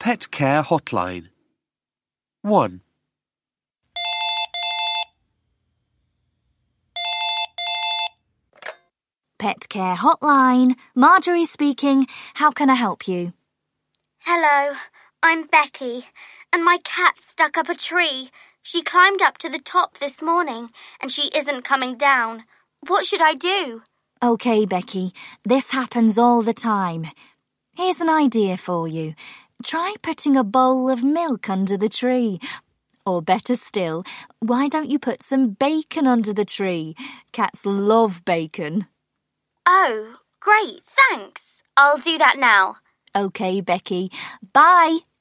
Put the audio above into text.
Pet Care Hotline. 1. Pet Care Hotline. Marjorie speaking. How can I help you? Hello, I'm Becky, and my cat's stuck up a tree. She climbed up to the top this morning, and she isn't coming down. What should I do? OK, Becky. This happens all the time. Here's an idea for you. Try putting a bowl of milk under the tree. Or better still, why don't you put some bacon under the tree? Cats love bacon. Oh, great, thanks. I'll do that now. OK, Becky. Bye.